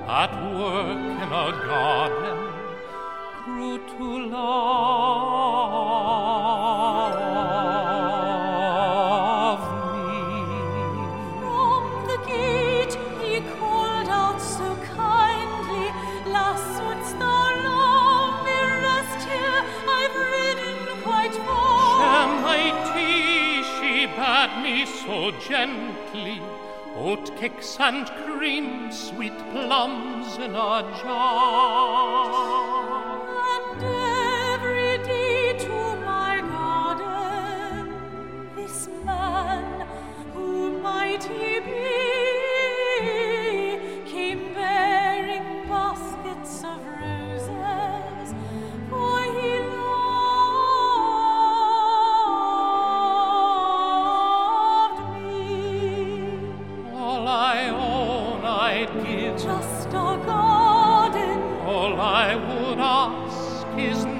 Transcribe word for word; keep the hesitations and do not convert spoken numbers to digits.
at work in a garden, grew to love me. From the gate he called out so kindly, "Lass, wouldst thou love me? Rest here, I've ridden quite far." Share my tea, she bade me so gently, oat cakes and cream, sweet plums in a jar. And every day to my garden this man, who might he be, came bearing baskets of roses, for he loved me. All I own I'd give, Just a garden, all I would ask is